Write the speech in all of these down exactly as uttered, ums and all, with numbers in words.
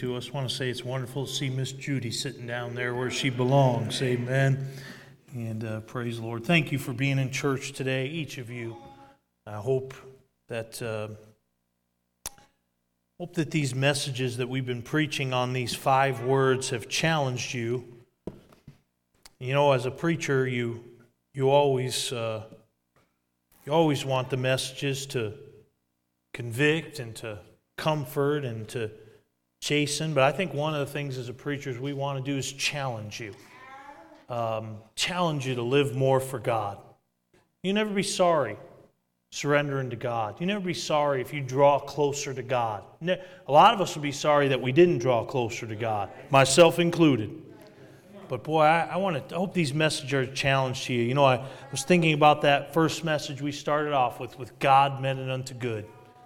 To us, I want to say it's wonderful to see Miss Judy sitting down there where she belongs. Amen. And uh, praise the Lord. Thank you for being in church today, each of you. I hope that uh, hope that these messages that we've been preaching on these five words have challenged you. You know, as a preacher, you you always uh, you always want the messages to convict and to comfort and to chasten, but I think one of the things as a preacher we want to do is challenge you. Um, challenge you to live more for God. You never be sorry surrendering to God. You never be sorry if you draw closer to God. A lot of us would be sorry that we didn't draw closer to God, myself included. But boy, I, I want to I hope these messages are a challenge to you. You know, I was thinking about that first message we started off with, with God meant it unto good.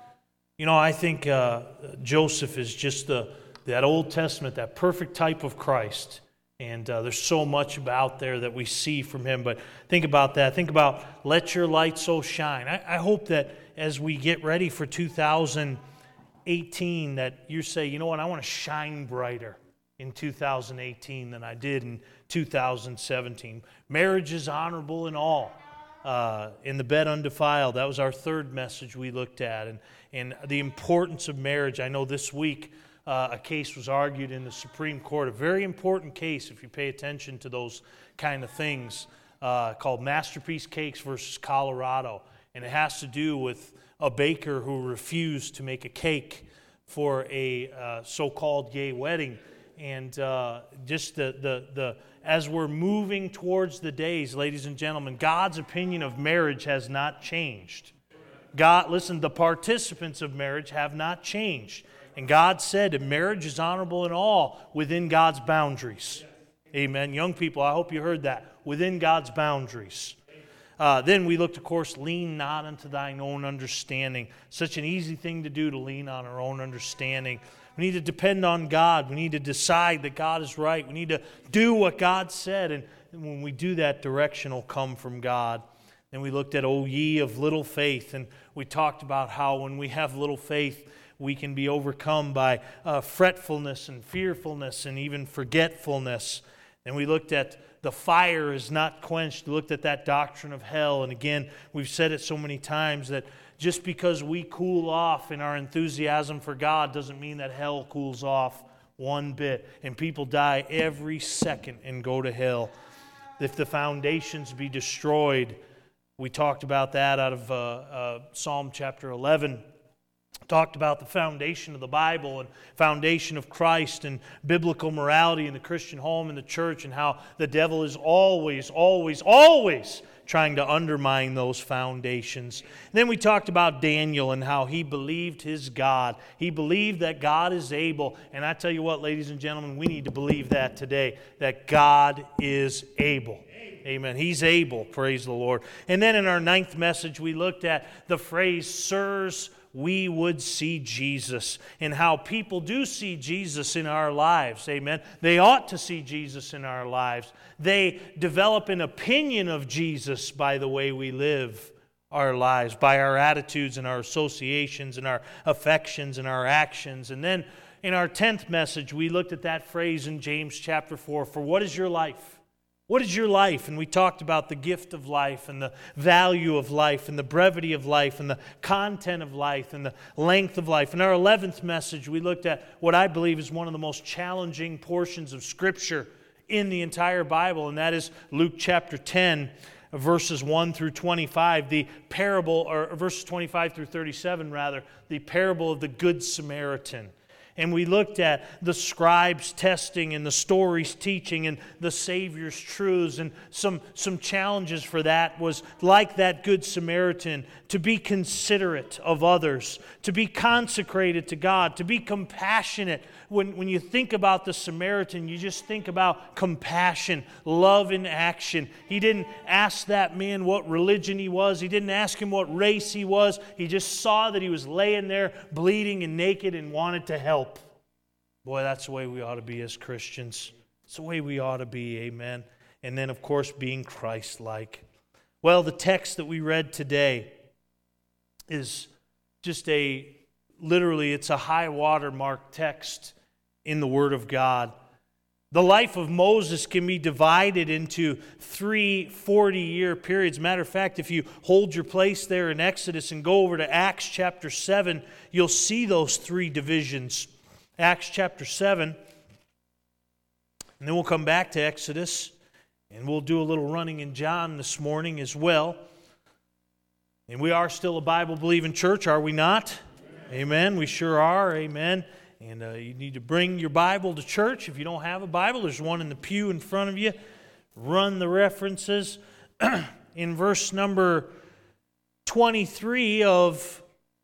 You know, I think uh, Joseph is just the that Old Testament, that perfect type of Christ. And uh, there's so much about there that we see from him. But think about that. Think about let your light so shine. I, I hope that as we get ready for two thousand eighteen, that you say, you know what, I want to shine brighter in two thousand eighteen than I did in two thousand seventeen. Marriage is honorable in all. Uh, in the bed undefiled. That was our third message we looked at. And, and the importance of marriage. I know this week uh, a case was argued in the Supreme Court, a very important case if you pay attention to those kind of things, uh, called Masterpiece Cakes versus Colorado. And it has to do with a baker who refused to make a cake for a uh, so-called gay wedding. And uh, just the, the, the as we're moving towards the days, ladies and gentlemen, God's opinion of marriage has not changed. God, listen, the participants of marriage have not changed. And God said that marriage is honorable in all within God's boundaries. Amen. Young people, I hope you heard that. Within God's boundaries. Uh, then we looked, of course, lean not unto thine own understanding. Such an easy thing to do, to lean on our own understanding. We need to depend on God. We need to decide that God is right. We need to do what God said. And when we do that, direction will come from God. Then we looked at, O ye of little faith. And we talked about how when we have little faith, we can be overcome by uh, fretfulness and fearfulness and even forgetfulness. And we looked at the fire is not quenched. We looked at that doctrine of hell. And again, we've said it so many times that just because we cool off in our enthusiasm for God doesn't mean that hell cools off one bit. And people die every second and go to hell. If the foundations be destroyed, we talked about that out of uh, uh, Psalm chapter eleven. Talked about the foundation of the Bible and foundation of Christ and biblical morality in the Christian home and the church, and how the devil is always, always, always trying to undermine those foundations. And then we talked about Daniel and how he believed his God. He believed that God is able. And I tell you what, ladies and gentlemen, we need to believe that today, that God is able. Amen. He's able. Praise the Lord. And then in our ninth message, we looked at the phrase, sirs, we would see Jesus, and how people do see Jesus in our lives. Amen. They ought to see Jesus in our lives. They develop an opinion of Jesus by the way we live our lives, by our attitudes and our associations and our affections and our actions. And then in our tenth message, we looked at that phrase in James chapter four, for what is your life? What is your life? And we talked about the gift of life and the value of life and the brevity of life and the content of life and the length of life. In our eleventh message, we looked at what I believe is one of the most challenging portions of Scripture in the entire Bible, and that is Luke chapter ten, verses one through twenty-five, the parable, or verses twenty-five through thirty-seven rather, the parable of the Good Samaritan. And we looked at the scribes' testing and the stories teaching and the Savior's truths. And some, some challenges for that was, like that Good Samaritan, to be considerate of others, to be consecrated to God, to be compassionate. When, when you think about the Samaritan, you just think about compassion, love in action. He didn't ask that man what religion he was. He didn't ask him what race he was. He just saw that he was laying there bleeding and naked and wanted to help. Boy, that's the way we ought to be as Christians. It's the way we ought to be, amen. And then, of course, being Christ-like. Well, the text that we read today is just a, literally, it's a high watermark text in the Word of God. The life of Moses can be divided into three forty-year periods. Matter of fact, if you hold your place there in Exodus and go over to Acts chapter seven, you'll see those three divisions. Acts chapter seven, and then we'll come back to Exodus, and we'll do a little running in John this morning as well. And we are still a Bible-believing church, are we not? Amen. Amen. We sure are. Amen. And uh, you need to bring your Bible to church. If you don't have a Bible, there's one in the pew in front of you. Run the references. In verse number twenty-three of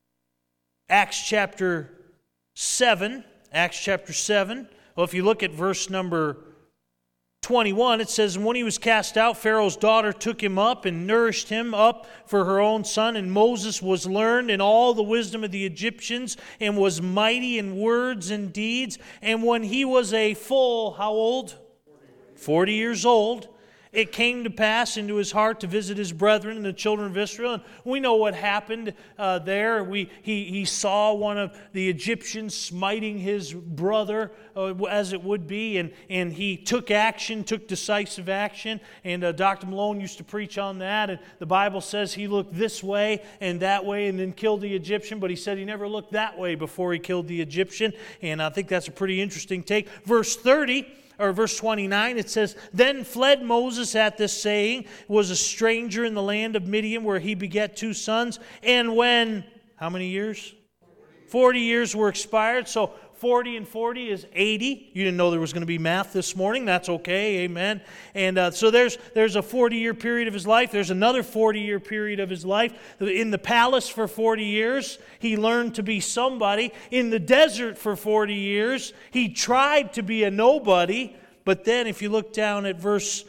Acts chapter seven, Acts chapter seven, well, if you look at verse number twenty-one, it says, "And when he was cast out, Pharaoh's daughter took him up and nourished him up for her own son. And Moses was learned in all the wisdom of the Egyptians and was mighty in words and deeds. And when he was a full," how old? Forty years old. "It came to pass into his heart to visit his brethren and the children of Israel." And we know what happened uh, there. We, he, he saw one of the Egyptians smiting his brother, uh, as it would be, and, and he took action, took decisive action. And uh, Doctor Malone used to preach on that. And the Bible says he looked this way and that way and then killed the Egyptian. But he said he never looked that way before he killed the Egyptian. And I think that's a pretty interesting take. Verse thirty. Or verse twenty-nine, it says, "Then fled Moses at this saying, was a stranger in the land of Midian, where he begat two sons. And when," how many years? Forty years were expired. So forty and forty is eighty. You didn't know there was going to be math this morning. That's okay. Amen. And uh, so there's there's a forty-year period of his life. There's another forty-year period of his life. In the palace for forty years, he learned to be somebody. In the desert for forty years, he tried to be a nobody. But then if you look down at verse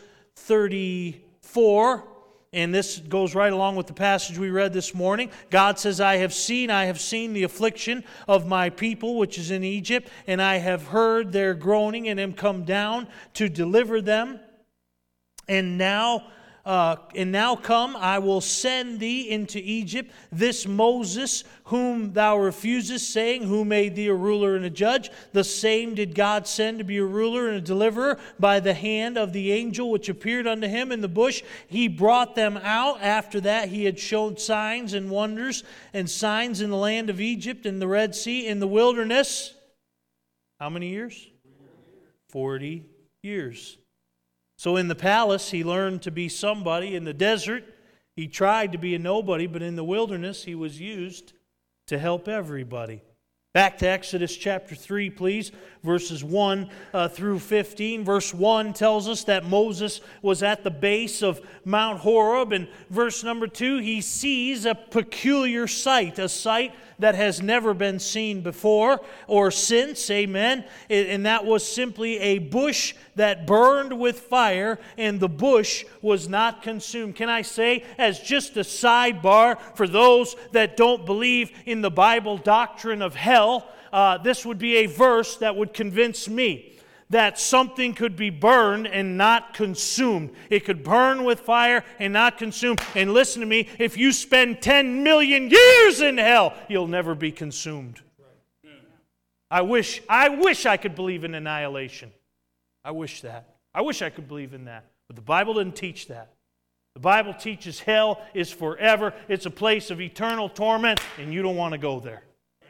thirty-four, and this goes right along with the passage we read this morning. God says, "I have seen, I have seen the affliction of my people which is in Egypt, and I have heard their groaning, and am come down to deliver them. And now, uh, and now come, I will send thee into Egypt, this Moses, whom thou refusest, saying, Who made thee a ruler and a judge? The same did God send to be a ruler and a deliverer by the hand of the angel which appeared unto him in the bush. He brought them out. After that he had shown signs and wonders and signs in the land of Egypt and the Red Sea, in the wilderness." How many years? Forty years. So in the palace, he learned to be somebody. In the desert, he tried to be a nobody. But in the wilderness, he was used to help everybody. Back to Exodus chapter three, please, verses one uh, through fifteen. Verse one tells us that Moses was at the base of Mount Horeb. And verse number two, he sees a peculiar sight, a sight that has never been seen before or since, amen. And that was simply a bush that burned with fire, and the bush was not consumed. Can I say, as just a sidebar, for those that don't believe in the Bible doctrine of hell, uh, this would be a verse that would convince me that something could be burned and not consumed. It could burn with fire and not consumed. And listen to me, if you spend ten million years in hell, you'll never be consumed. I wish, I wish I could believe in annihilation. I wish that. I wish I could believe in that. But the Bible doesn't teach that. The Bible teaches hell is forever. It's a place of eternal torment, and you don't want to go there.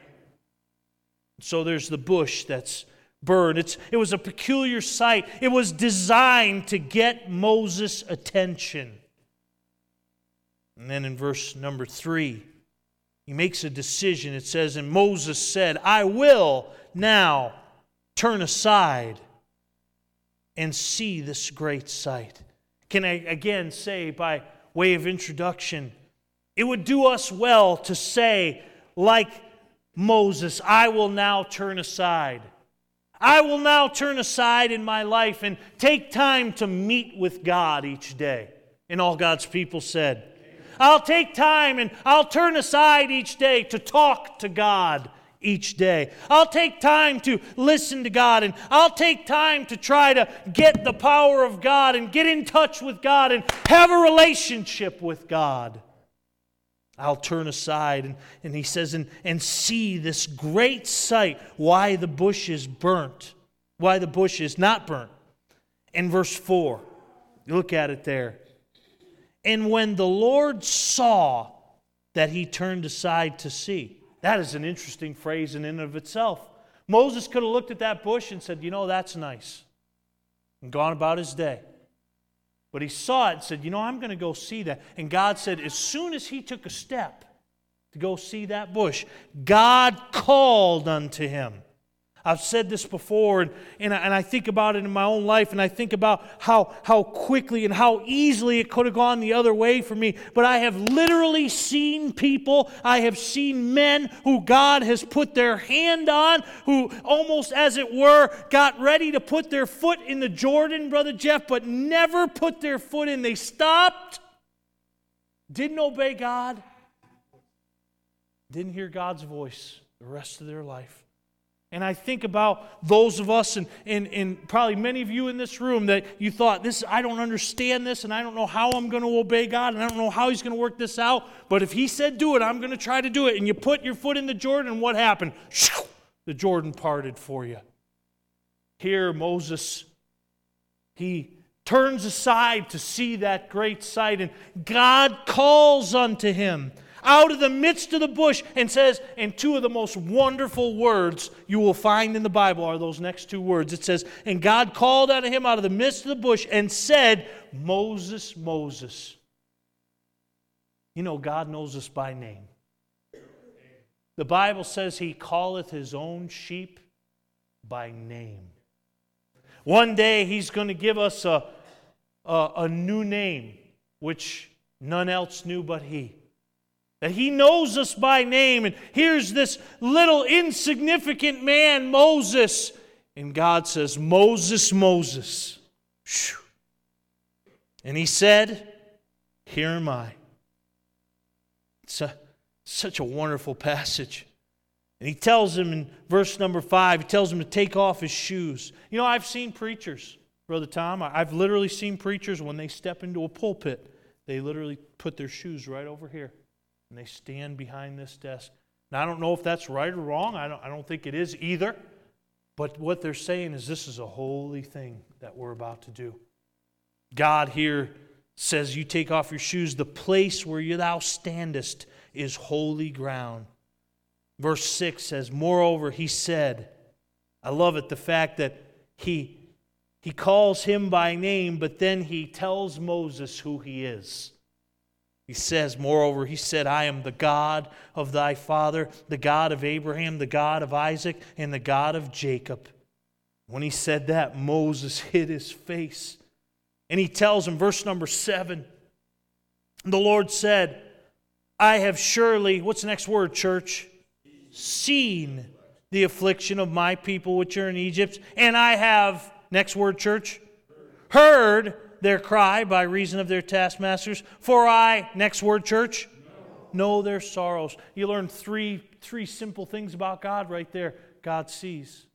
So there's the bush that's burned. It's, it was a peculiar sight. It was designed to get Moses' attention. And then in verse number three, he makes a decision. It says, "And Moses said, I will now turn aside and see this great sight." Can I again say, by way of introduction, it would do us well to say, like Moses, I will now turn aside. I will now turn aside in my life and take time to meet with God each day. And all God's people said, Amen. I'll take time and I'll turn aside each day to talk to God each day. I'll take time to listen to God, and I'll take time to try to get the power of God and get in touch with God and have a relationship with God. I'll turn aside. And, and he says, and, and see this great sight, why the bush is burnt, why the bush is not burnt. In verse four, you look at it there. And when the Lord saw that he turned aside to see. That is an interesting phrase in and of itself. Moses could have looked at that bush and said, you know, that's nice, and gone about his day. But he saw it and said, you know, I'm going to go see that. And God said, as soon as he took a step to go see that bush, God called unto him. I've said this before, and, and, I, and I think about it in my own life, and I think about how, how quickly and how easily it could have gone the other way for me. But I have literally seen people, I have seen men who God has put their hand on, who almost as it were got ready to put their foot in the Jordan, Brother Jeff, but never put their foot in. They stopped, didn't obey God, didn't hear God's voice the rest of their life. And I think about those of us, and, and, and probably many of you in this room, that you thought, "This, I don't understand this, and I don't know how I'm going to obey God, and I don't know how He's going to work this out, but if He said do it, I'm going to try to do it." And you put your foot in the Jordan, and what happened? The Jordan parted for you. Here, Moses, he turns aside to see that great sight, and God calls unto him out of the midst of the bush and says, and two of the most wonderful words you will find in the Bible are those next two words. It says, and God called unto him out of the midst of the bush and said, Moses, Moses. You know, God knows us by name. The Bible says He calleth His own sheep by name. One day He's going to give us a, a, a new name, which none else knew but He. That He knows us by name. And here's this little insignificant man, Moses. And God says, Moses, Moses. Whew. And He said, here am I. It's a, such a wonderful passage. And He tells him in verse number five, He tells him to take off his shoes. You know, I've seen preachers, Brother Tom, I've literally seen preachers when they step into a pulpit, they literally put their shoes right over here. And they stand behind this desk. Now, I don't know if that's right or wrong. I don't, I don't think it is either. But what they're saying is this is a holy thing that we're about to do. God here says, you take off your shoes. The place where you thou standest is holy ground. Verse six says, moreover, He said, I love it, the fact that he, he calls him by name, but then He tells Moses who He is. He says, moreover, He said, I am the God of thy father, the God of Abraham, the God of Isaac, and the God of Jacob. When He said that, Moses hid his face. And He tells him, verse number seven, the Lord said, I have surely, what's the next word, church? Seen the affliction of my people which are in Egypt, and I have, next word, church, heard their cry by reason of their taskmasters. For I, next word, church, know their sorrows. You learn three, three simple things about God right there. God sees.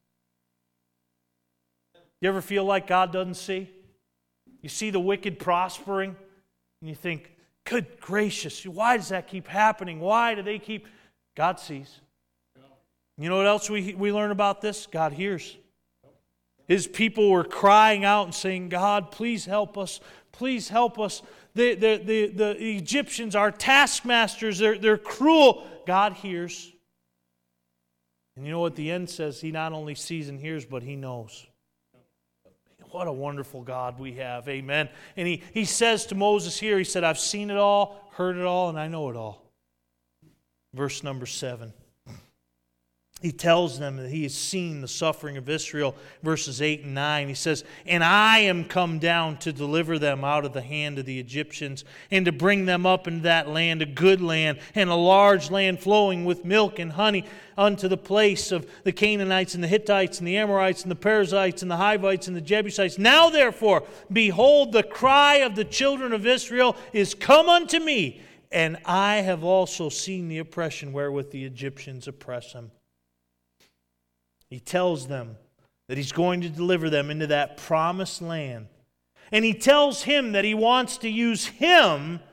You ever feel like God doesn't see? You see the wicked prospering, and you think, good gracious, why does that keep happening? Why do they keep... God sees. You know what else we, we learn about this? God hears. His people were crying out and saying, God, please help us. Please help us. The, the, the, the Egyptians, our taskmasters, they're, they're cruel. God hears. And you know what the end says? He not only sees and hears, but He knows. What a wonderful God we have. Amen. And he, he says to Moses here, He said, I've seen it all, heard it all, and I know it all. Verse number seven. He tells them that He has seen the suffering of Israel, verses eight and nine. He says, and I am come down to deliver them out of the hand of the Egyptians, and to bring them up into that land, a good land, and a large land flowing with milk and honey, unto the place of the Canaanites and the Hittites and the Amorites and the Perizzites and the Hivites and the Jebusites. Now therefore, behold, the cry of the children of Israel is come unto me, and I have also seen the oppression wherewith the Egyptians oppress them. He tells them that He's going to deliver them into that promised land. And He tells him that He wants to use him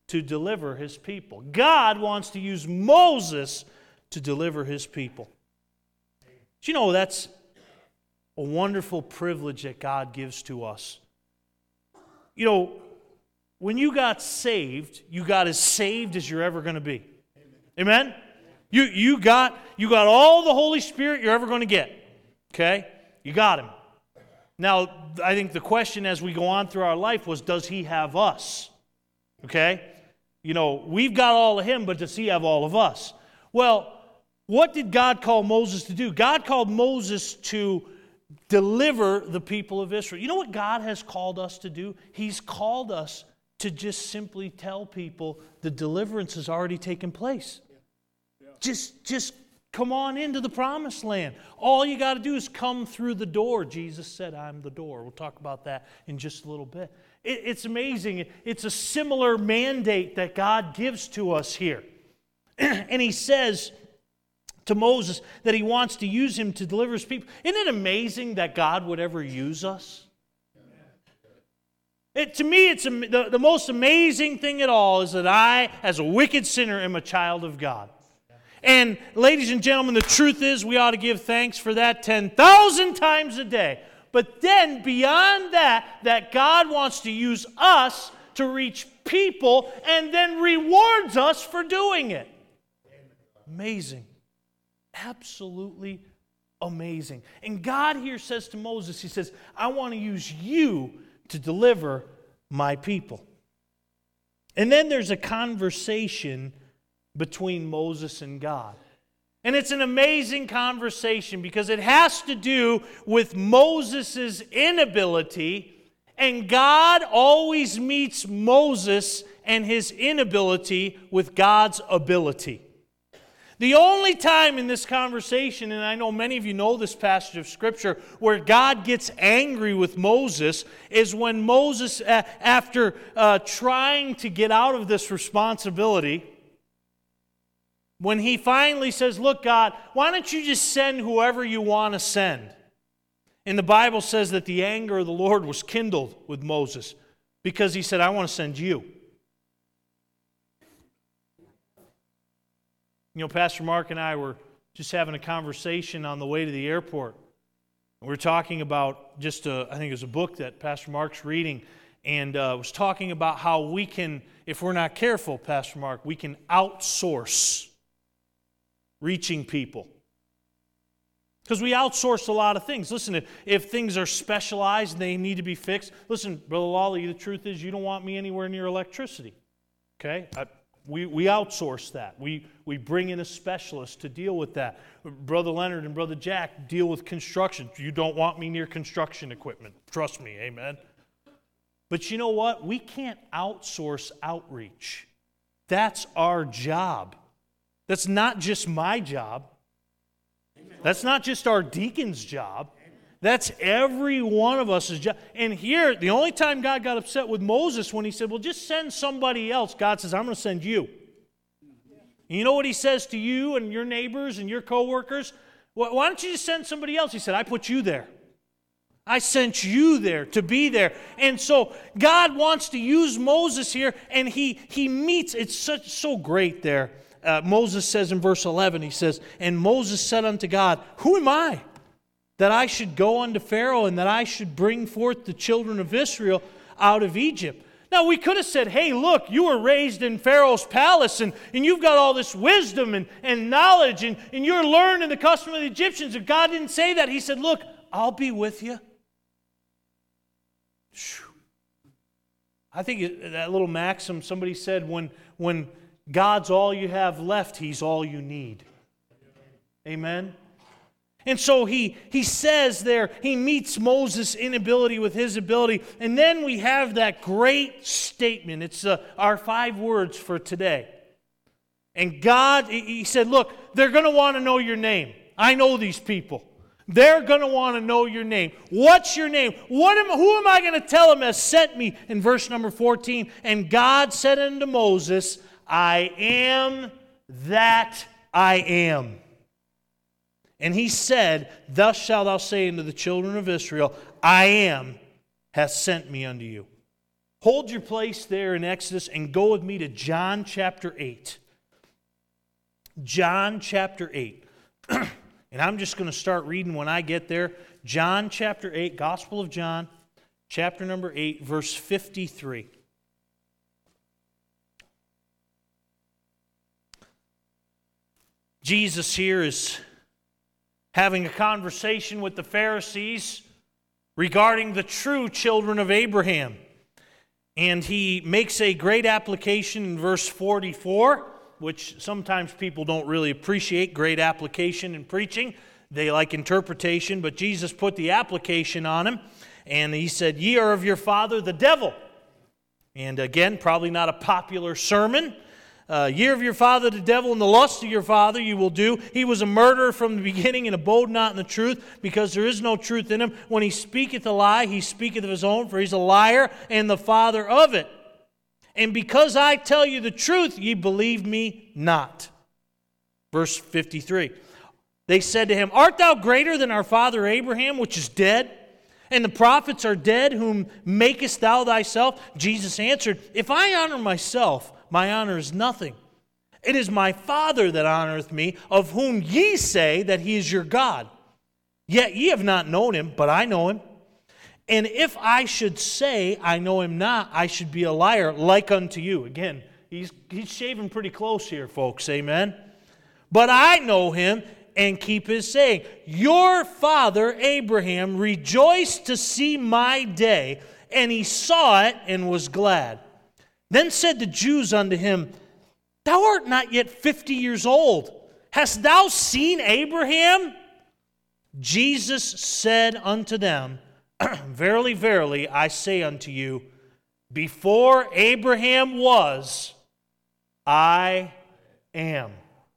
to deliver His people. God wants to use Moses to deliver His people. Do you know that's a wonderful privilege that God gives to us? You know, when you got saved, you got as saved as you're ever going to be. Amen? Amen? You, you, got, you got all the Holy Spirit you're ever going to get. Okay? You got Him. Now, I think the question as we go on through our life was, does He have us? Okay? You know, we've got all of Him, but does He have all of us? Well, what did God call Moses to do? God called Moses to deliver the people of Israel. You know what God has called us to do? He's called us to just simply tell people the deliverance has already taken place. Yeah. Yeah. Just, just come on into the promised land. All you got to do is come through the door. Jesus said, I'm the door. We'll talk about that in just a little bit. It, it's amazing. It's a similar mandate that God gives to us here. And He says to Moses that He wants to use him to deliver His people. Isn't it amazing that God would ever use us? It, to me, it's the, the most amazing thing at all is that I, as a wicked sinner, am a child of God. And ladies and gentlemen, the truth is we ought to give thanks for that ten thousand times a day. But then beyond that, that God wants to use us to reach people and then rewards us for doing it. Amazing. Absolutely amazing. And God here says to Moses, He says, I want to use you to deliver my people. And then there's a conversation between Moses and God. And it's an amazing conversation because it has to do with Moses' inability, and God always meets Moses and his inability with God's ability. The only time in this conversation, and I know many of you know this passage of Scripture, where God gets angry with Moses is when Moses, uh, after uh, trying to get out of this responsibility, when he finally says, look, God, why don't you just send whoever you want to send? And the Bible says that the anger of the Lord was kindled with Moses because he said, I want to send you. You know, Pastor Mark and I were just having a conversation on the way to the airport. We were talking about just, a, I think it was a book that Pastor Mark's reading, and uh, was talking about how we can, if we're not careful, Pastor Mark, we can outsource reaching people. Because we outsource a lot of things. Listen, if, if things are specialized and they need to be fixed, listen, Brother Lawley, the truth is you don't want me anywhere near electricity. Okay? I, We we outsource that. We we bring in a specialist to deal with that. Brother Leonard and Brother Jack deal with construction. You don't want me near construction equipment. Trust me, amen. But you know what? We can't outsource outreach. That's our job. That's not just my job. That's not just our deacon's job. That's every one of us' job. And here, the only time God got upset with Moses when he said, well, just send somebody else. God says, I'm going to send you. And you know what He says to you and your neighbors and your coworkers? Well, why don't you just send somebody else? He said, I put you there. I sent you there to be there. And so God wants to use Moses here, and he, he meets. It's such, so great there. Uh, Moses says in verse eleven, he says, and Moses said unto God, who am I, that I should go unto Pharaoh and that I should bring forth the children of Israel out of Egypt? Now, we could have said, hey, look, you were raised in Pharaoh's palace, and, and you've got all this wisdom and, and knowledge, and, and you're learned in the custom of the Egyptians. And God didn't say that. He said, look, I'll be with you. I think it, that little maxim, somebody said, when, when God's all you have left, He's all you need. Amen? And so he, he says there, he meets Moses' inability with his ability. And then we have that great statement. It's uh, our five words for today. And God, he said, look, they're going to want to know your name. I know these people. They're going to want to know your name. What's your name? What am, who am I going to tell them has sent me? In verse number fourteen, and God said unto Moses, I am that I am. And He said, thus shalt thou say unto the children of Israel, I am hath sent me unto you. hold your place there in Exodus and go with me to John chapter eight. John chapter eight. And I'm just going to start reading when I get there. John chapter eight, Gospel of John, chapter number eight, verse fifty-three. Jesus here is having a conversation with the Pharisees regarding the true children of Abraham. And he makes a great application in verse forty-four, which sometimes people don't really appreciate, great application in preaching. They like interpretation, but Jesus put the application on him, and he said, "Ye are of your father the devil." And again, probably not a popular sermon. Uh, Ye are of your father the devil, and the lust of your father you will do. He was a murderer from the beginning, and abode not in the truth, because there is no truth in him. When he speaketh a lie, he speaketh of his own, for he's a liar, and the father of it. And because I tell you the truth, ye believe me not. Verse fifty-three. They said to him, Art thou greater than our father Abraham, which is dead? And the prophets are dead, whom makest thou thyself? Jesus answered, If I honor myself, my honor is nothing. It is my Father that honoreth me, of whom ye say that he is your God. Yet ye have not known him, but I know him. And if I should say I know him not, I should be a liar like unto you. Again, he's, he's shaving pretty close here, folks. Amen. But I know him and keep his saying. Your father Abraham rejoiced to see my day, and he saw it and was glad. Then said the Jews unto him, Thou art not yet fifty years old. Hast thou seen Abraham? Jesus said unto them, Verily, verily, I say unto you, before Abraham was, I am.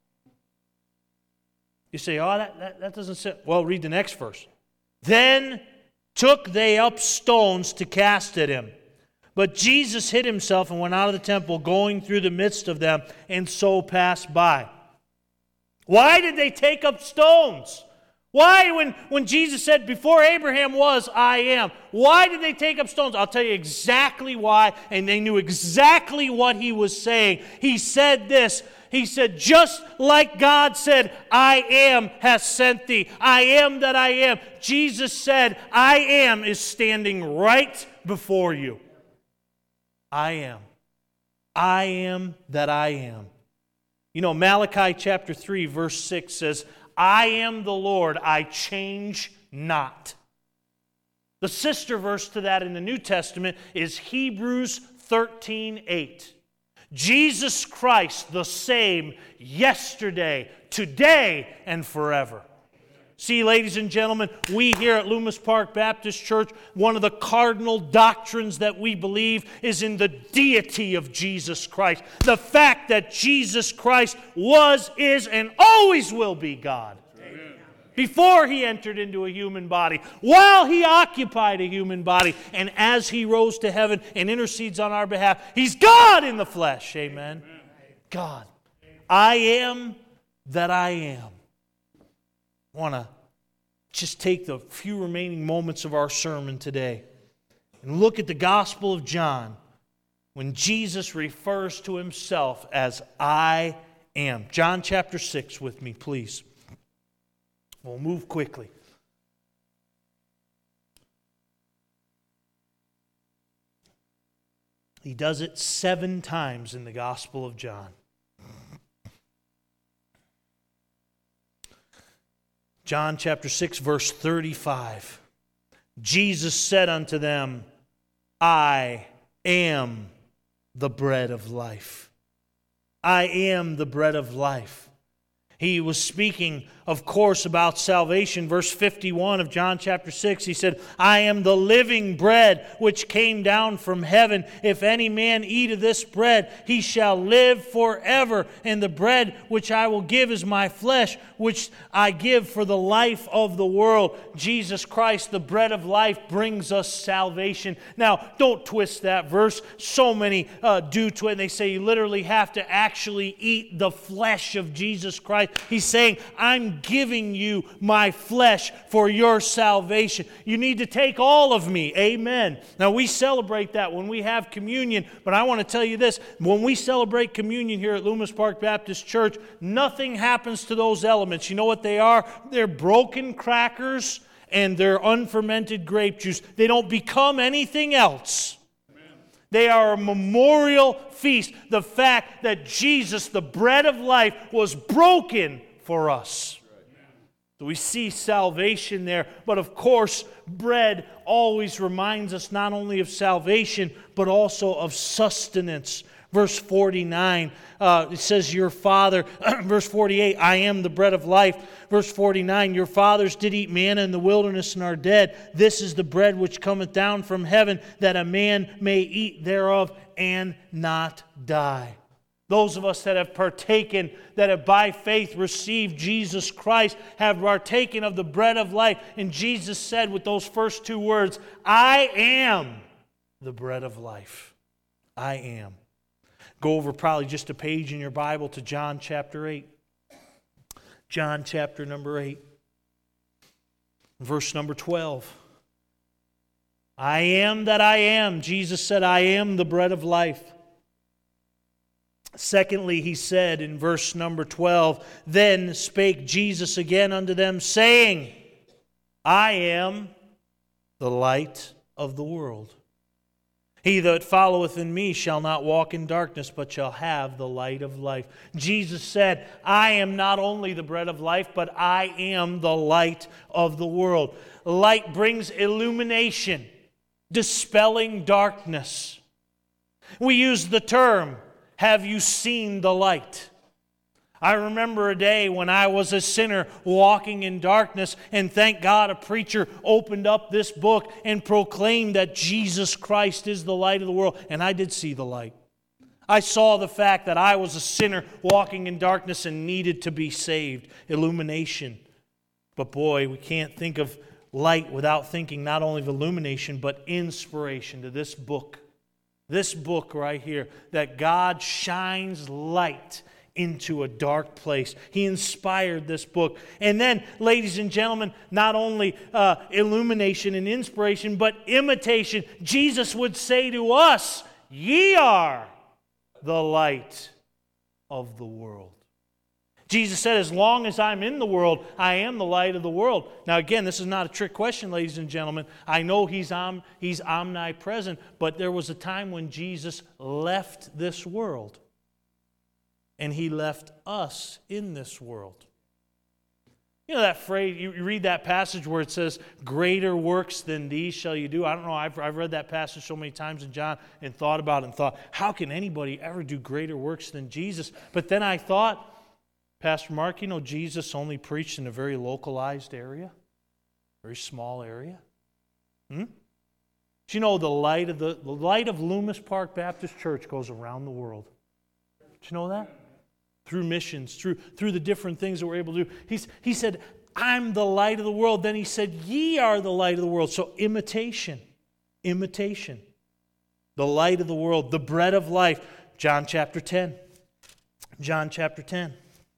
You say, oh, that, that, that doesn't say. Well, read the next verse. Then took they up stones to cast at him. But Jesus hid himself and went out of the temple, going through the midst of them, and so passed by. Why did they take up stones? Why, when, when Jesus said, before Abraham was, I am, why did they take up stones? I'll tell you exactly why, and they knew exactly what he was saying. He said this, he said, just like God said, I am has sent thee. I am that I am. Jesus said, I am is standing right before you. I am. I am that I am. You know, Malachi chapter three, verse six says, I am the Lord, I change not. The sister verse to that in the New Testament is Hebrews thirteen eight. Jesus Christ, the same yesterday, today, and forever. See, ladies and gentlemen, we here at Loomis Park Baptist Church, one of the cardinal doctrines that we believe is in the deity of Jesus Christ. The fact that Jesus Christ was, is, and always will be God. Amen. Before he entered into a human body, while he occupied a human body, and as he rose to heaven and intercedes on our behalf, he's God in the flesh. Amen. Amen. God. I am that I am. I want to just take the few remaining moments of our sermon today and look at the Gospel of John when Jesus refers to himself as I am. John chapter six with me, please. We'll move quickly. He does it seven times in the Gospel of John. John chapter six, verse thirty-five. Jesus said unto them, I am the bread of life. I am the bread of life. He was speaking, of course, about salvation. Verse fifty-one of John chapter six, he said, I am the living bread which came down from heaven. If any man eat of this bread, he shall live forever. And the bread which I will give is my flesh, which I give for the life of the world. Jesus Christ, the bread of life, brings us salvation. Now, don't twist that verse. So many uh, do to it. And they say you literally have to actually eat the flesh of Jesus Christ He's saying, I'm giving you my flesh for your salvation. You need to take all of me. Amen. Now, we celebrate that when we have communion, but I want to tell you this. When we celebrate communion here at Loomis Park Baptist Church, nothing happens to those elements. You know what they are? They're broken crackers and they're unfermented grape juice. They don't become anything else. They are a memorial feast. The fact that Jesus, the bread of life, was broken for us. So we see salvation there. But of course, bread always reminds us not only of salvation, but also of sustenance. Verse forty-nine, uh, it says, your father, verse forty-eight, I am the bread of life. Verse forty-nine, your fathers did eat manna in the wilderness and are dead. This is the bread which cometh down from heaven, that a man may eat thereof and not die. Those of us that have partaken, that have by faith received Jesus Christ, have partaken of the bread of life. And Jesus said with those first two words, I am the bread of life. I am. Go over probably just a page in your Bible to John chapter eight. John chapter number eight. Verse number twelve. I am that I am. Jesus said, I am the bread of life. Secondly, he said in verse number twelve, then spake Jesus again unto them, saying, I am the light of the world. He that followeth in me shall not walk in darkness, but shall have the light of life. Jesus said, I am not only the bread of life, but I am the light of the world. Light brings illumination, dispelling darkness. We use the term, have you seen the light? I remember a day when I was a sinner walking in darkness, and thank God a preacher opened up this book and proclaimed that Jesus Christ is the light of the world, and I did see the light. I saw the fact that I was a sinner walking in darkness and needed to be saved. Illumination. But boy, we can't think of light without thinking not only of illumination, but inspiration to this book. This book right here, that God shines light into a dark place. He inspired this book. And then, ladies and gentlemen, not only uh, illumination and inspiration, but imitation. Jesus would say to us, ye are the light of the world. Jesus said, as long as I'm in the world, I am the light of the world. Now again, this is not a trick question, ladies and gentlemen. I know he's, om- he's omnipresent, but there was a time when Jesus left this world. And he left us in this world. You know that phrase, you read that passage where it says, greater works than these shall you do. I don't know, I've, I've read that passage so many times in John and thought about it and thought, how can anybody ever do greater works than Jesus? But then I thought, Pastor Mark, you know Jesus only preached in a very localized area, very small area. Hmm? Do you know the light of the, the light of Loomis Park Baptist Church goes around the world? Did you know that? Through missions, through, through the different things that we're able to do. He's, he said, I'm the light of the world. Then he said, ye are the light of the world. So imitation, imitation. The light of the world, the bread of life. John chapter ten. John chapter ten.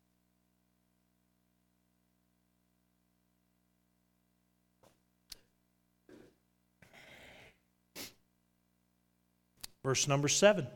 Verse number seven.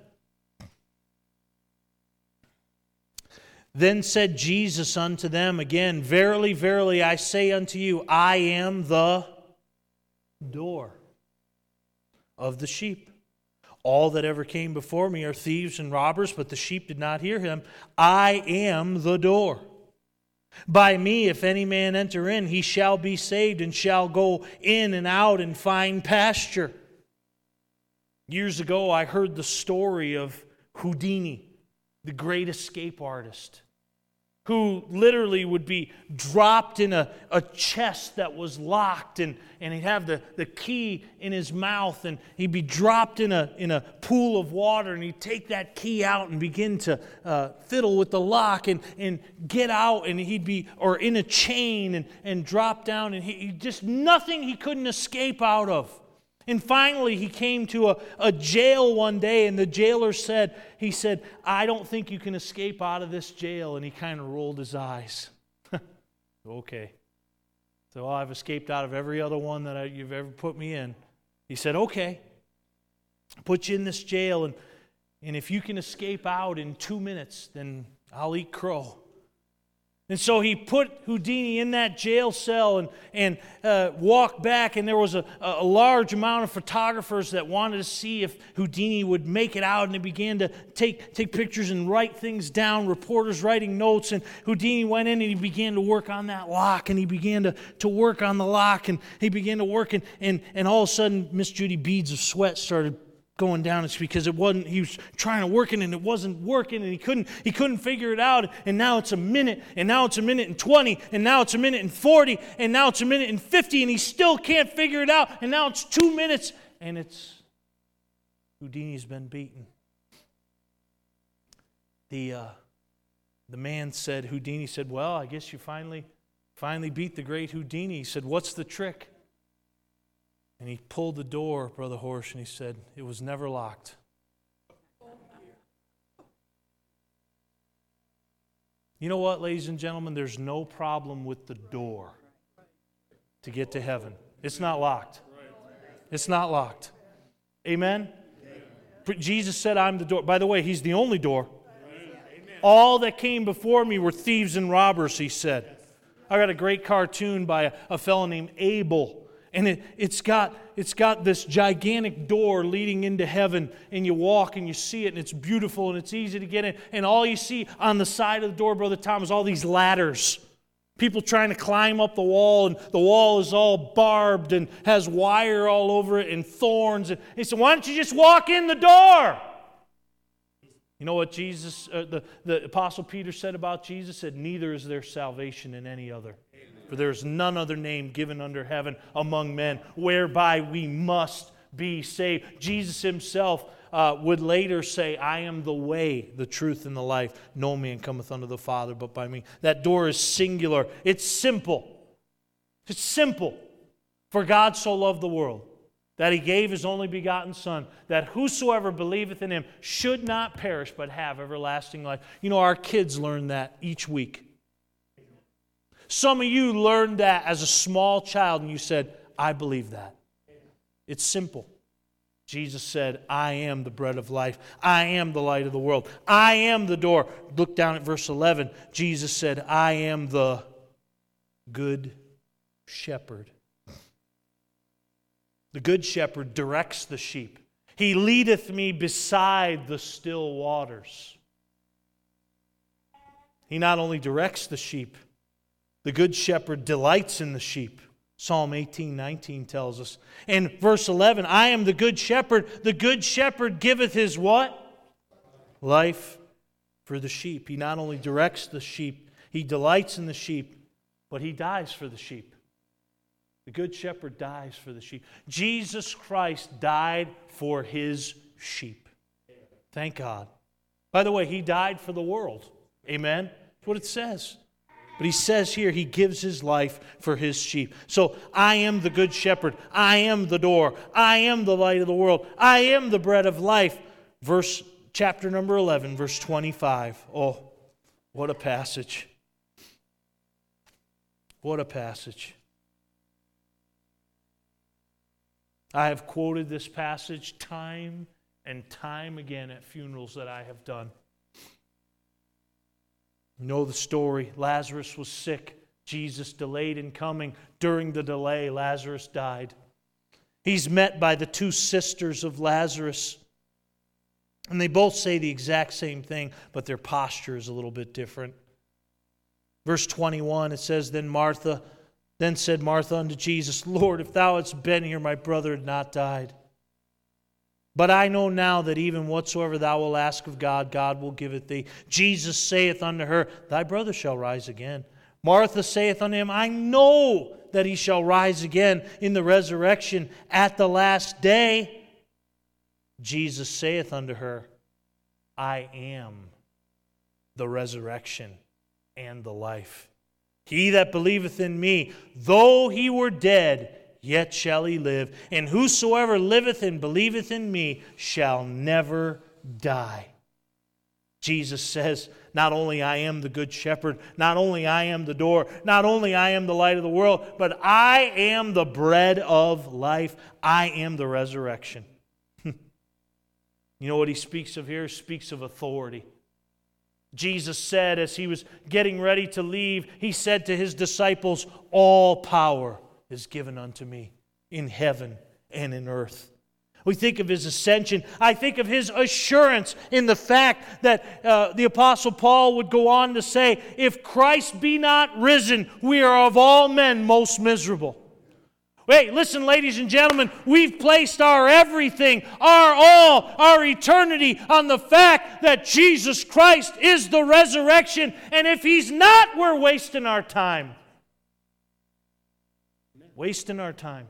Then said Jesus unto them again, verily, verily, I say unto you, I am the door of the sheep. All that ever came before me are thieves and robbers, but the sheep did not hear him. I am the door. By me, if any man enter in, he shall be saved and shall go in and out and find pasture. Years ago, I heard the story of Houdini, the great escape artist, who literally would be dropped in a, a chest that was locked, and, and he'd have the, the key in his mouth, and he'd be dropped in a, in a pool of water, and he'd take that key out and begin to uh, fiddle with the lock and, and get out, and he'd be, or in a chain and, and drop down, and he, he just nothing he couldn't escape out of. And finally, he came to a, a jail one day, and the jailer said, he said, I don't think you can escape out of this jail. And he kind of rolled his eyes. Okay. So well, I've escaped out of every other one that I, you've ever put me in. He said, okay, put you in this jail, and, and if you can escape out in two minutes, then I'll eat crow. And so he put Houdini in that jail cell and, and uh, walked back, and there was a, a large amount of photographers that wanted to see if Houdini would make it out, and they began to take, take pictures and write things down, reporters writing notes, and Houdini went in and he began to work on that lock, and he began to, to work on the lock, and he began to work, and, and, and all of a sudden, Miss Judy, beads of sweat started going down. It's because it wasn't, he was trying to work it and it wasn't working, and he couldn't he couldn't figure it out. And now it's a minute, and now it's a minute and twenty, and now it's a minute and forty, and now it's a minute and fifty, and he still can't figure it out. And now it's two minutes, and it's Houdini's been beaten. The uh, the man said, Houdini said, well, I guess you finally finally beat the great Houdini. He said, what's the trick? And he pulled the door, Brother Horsch, and he said, it was never locked. You know what, ladies and gentlemen? There's no problem with the door to get to heaven. It's not locked. It's not locked. Amen? Jesus said, I'm the door. By the way, He's the only door. All that came before me were thieves and robbers, He said. I got a great cartoon by a, a fellow named Abel. And it, it's got it's got this gigantic door leading into heaven, and you walk and you see it, and it's beautiful and it's easy to get in. And all you see on the side of the door, Brother Tom, is all these ladders. People trying to climb up the wall, and the wall is all barbed and has wire all over it and thorns. And he said, why don't you just walk in the door? You know what Jesus, uh, the, the Apostle Peter said about Jesus? He said, neither is there salvation in any other. For there is none other name given under heaven among men whereby we must be saved. Jesus Himself uh, would later say, I am the way, the truth, and the life. No man cometh unto the Father but by me. That door is singular. It's simple. It's simple. For God so loved the world that He gave His only begotten Son, that whosoever believeth in Him should not perish but have everlasting life. You know, our kids learn that each week. Some of you learned that as a small child and you said, I believe that. It's simple. Jesus said, I am the bread of life. I am the light of the world. I am the door. Look down at verse eleven. Jesus said, I am the good shepherd. The good shepherd directs the sheep. He leadeth me beside the still waters. He not only directs the sheep, the good shepherd delights in the sheep. Psalm eighteen nineteen tells us. And verse eleven, I am the good shepherd. The good shepherd giveth his what? Life for the sheep. He not only directs the sheep, he delights in the sheep, but he dies for the sheep. The good shepherd dies for the sheep. Jesus Christ died for His sheep. Thank God. By the way, He died for the world. Amen? That's what it says. But He says here He gives His life for His sheep. So I am the good shepherd. I am the door. I am the light of the world. I am the bread of life. Verse chapter number eleven, verse twenty-five. Oh, what a passage. What a passage. I have quoted this passage time and time again at funerals that I have done. You know the story. Lazarus was sick. Jesus delayed in coming. During the delay, Lazarus died. He's met by the two sisters of Lazarus. And they both say the exact same thing, but their posture is a little bit different. Verse twenty-one, it says, Then Martha, then said Martha unto Jesus, Lord, if thou hadst been here, my brother had not died. But I know now that even whatsoever thou wilt ask of God, God will give it thee. Jesus saith unto her, Thy brother shall rise again. Martha saith unto Him, I know that he shall rise again in the resurrection at the last day. Jesus saith unto her, I am the resurrection and the life. He that believeth in me, though he were dead, yet shall he live. And whosoever liveth and believeth in me shall never die. Jesus says, not only I am the good shepherd, not only I am the door, not only I am the light of the world, but I am the bread of life. I am the resurrection. You know what he speaks of here? He speaks of authority. Jesus said as he was getting ready to leave, he said to his disciples, all power is given unto me in heaven and in earth. We think of his ascension. I think of his assurance in the fact that uh, the Apostle Paul would go on to say, if Christ be not risen, we are of all men most miserable. Wait, listen, ladies and gentlemen, we've placed our everything, our all, our eternity on the fact that Jesus Christ is the resurrection. And if he's not, we're wasting our time. Wasting our time.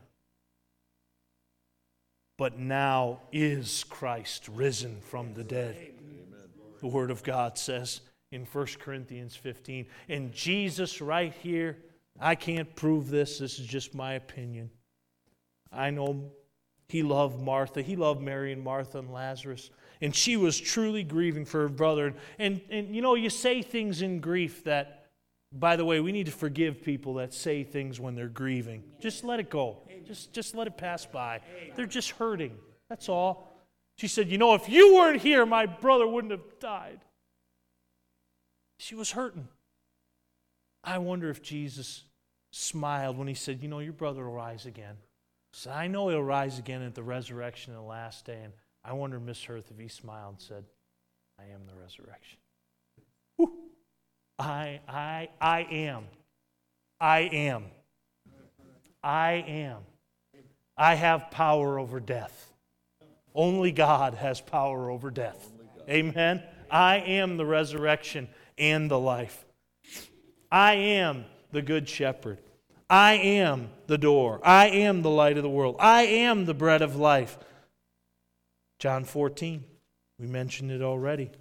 But now is Christ risen from the dead. Amen. The Word of God says in First Corinthians fifteen, and Jesus right here, I can't prove this, this is just my opinion. I know he loved Martha, he loved Mary and Martha and Lazarus, and she was truly grieving for her brother. And, and you know, you say things in grief that, by the way, we need to forgive people that say things when they're grieving. Just let it go. Just, just let it pass by. They're just hurting. That's all. She said, you know, if you weren't here, my brother wouldn't have died. She was hurting. I wonder if Jesus smiled when he said, you know, your brother will rise again. So I know he'll rise again at the resurrection in the last day. And I wonder, Miss Hurth, if he smiled and said, I am the resurrection. Whew. I, I, I am. I am. I am. I have power over death. Only God has power over death. Amen? I am the resurrection and the life. I am the good shepherd. I am the door. I am the light of the world. I am the bread of life. John fourteen. We mentioned it already.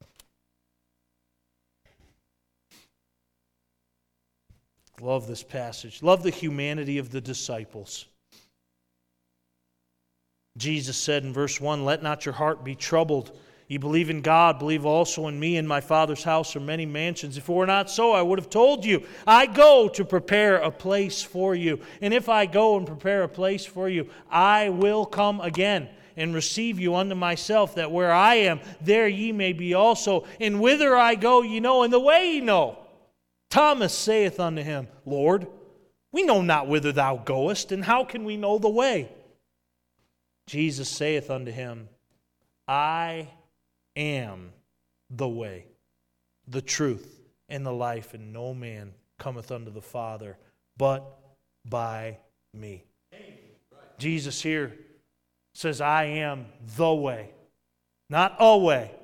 Love this passage. Love the humanity of the disciples. Jesus said in verse one, let not your heart be troubled. You believe in God, believe also in me. In my Father's house are many mansions. If it were not so, I would have told you. I go to prepare a place for you. And if I go and prepare a place for you, I will come again and receive you unto myself, that where I am, there ye may be also. And whither I go, ye know, and the way ye know. Thomas saith unto him, Lord, we know not whither thou goest, and how can we know the way? Jesus saith unto him, I am the way, the truth, and the life, and no man cometh unto the Father but by me. Jesus here says, I am the way, not a way,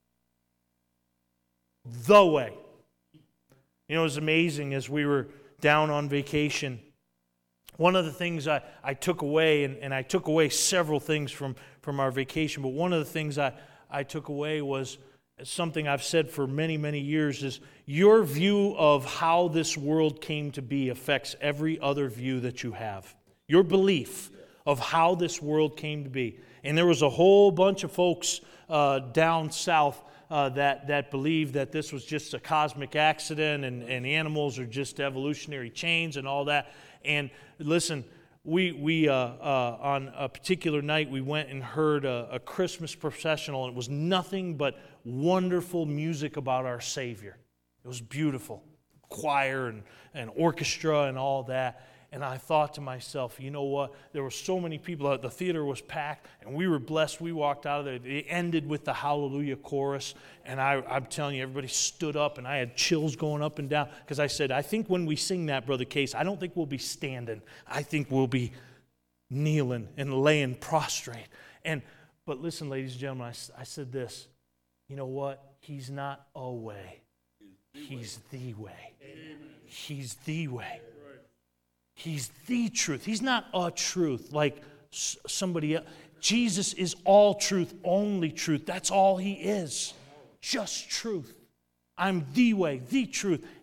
the way. You know, it was amazing as we were down on vacation. One of the things I, I took away, and, and I took away several things from, from our vacation, but one of the things I, I took away was something I've said for many, many years, is your view of how this world came to be affects every other view that you have. Your belief of how this world came to be. And there was a whole bunch of folks uh, down south Uh, that, that believed that this was just a cosmic accident and, and animals are just evolutionary chains and all that. And listen, we, we uh, uh, on a particular night, we went and heard a, a Christmas processional, and it was nothing but wonderful music about our Savior. It was beautiful. Choir and, and orchestra and all that. And I thought to myself, you know what? There were so many people. The theater was packed, and we were blessed. We walked out of there. It ended with the Hallelujah chorus, and I, I'm telling you, everybody stood up, and I had chills going up and down because I said, I think when we sing that, Brother Case, I don't think we'll be standing. I think we'll be kneeling and laying prostrate. And but listen, ladies and gentlemen, I, I said this. You know what? He's not a way. He's the way. He's the way. He's the truth. He's not a truth like somebody else. Jesus is all truth, only truth. That's all he is. Just truth. I'm the way, the truth,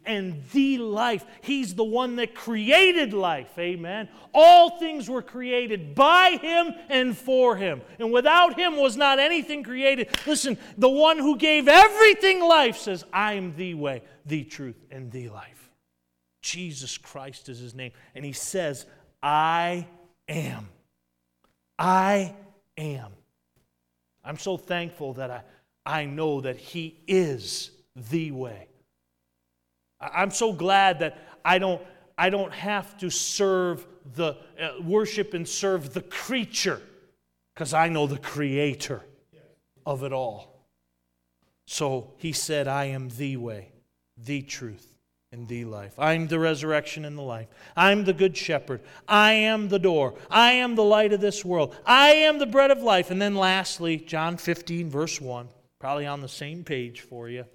and the life. He's the one that created life. Amen. All things were created by Him and for Him. And without Him was not anything created. Listen, the one who gave everything life says, I am the way, the truth, and the life. Jesus Christ is His name. And He says, I am. I am. I'm so thankful that I, I know that He is the way. I'm so glad that I don't, I don't have to serve the, uh, worship and serve the creature, because I know the Creator of it all. So He said, I am the way, the truth, and the life. I'm the resurrection and the life. I'm the good shepherd. I am the door. I am the light of this world. I am the bread of life. And then lastly, John fifteen, verse one, probably on the same page for you.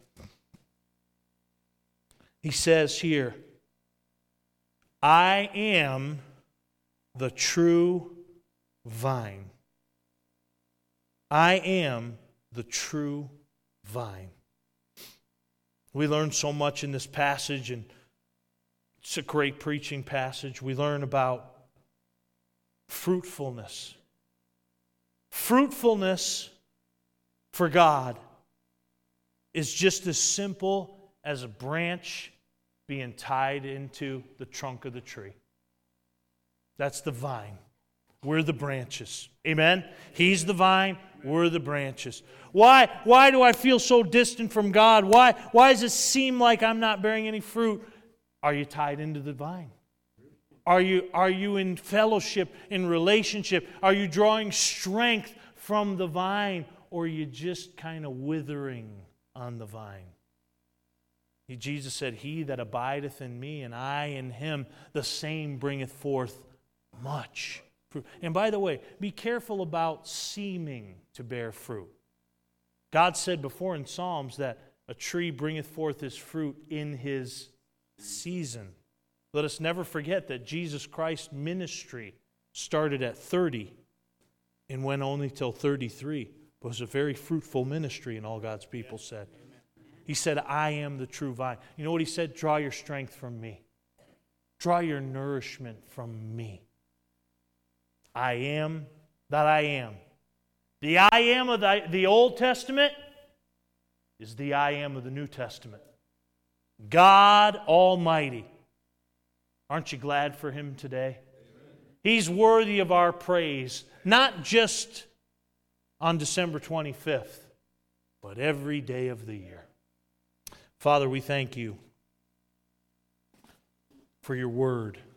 He says here, I am the true vine. I am the true vine. We learn so much in this passage, and it's a great preaching passage. We learn about fruitfulness. Fruitfulness for God is just as simple as a branch being tied into the trunk of the tree. That's the vine. We're the branches. Amen? He's the vine. We're the branches. Why, why do I feel so distant from God? Why, why does it seem like I'm not bearing any fruit? Are you tied into the vine? Are you, are you in fellowship, in relationship? Are you drawing strength from the vine? Or are you just kind of withering on the vine? Jesus said, He that abideth in me and I in him, the same bringeth forth much fruit. And by the way, be careful about seeming to bear fruit. God said before in Psalms that a tree bringeth forth his fruit in his season. Let us never forget that Jesus Christ's ministry started at thirty and went only till thirty-three. It was a very fruitful ministry, and all God's people said. He said, I am the true vine. You know what He said? Draw your strength from me. Draw your nourishment from me. I am that I am. The I am of the, the Old Testament is the I am of the New Testament. God Almighty. Aren't you glad for Him today? He's worthy of our praise, not just on December twenty-fifth, but every day of the year. Father, we thank You for Your word.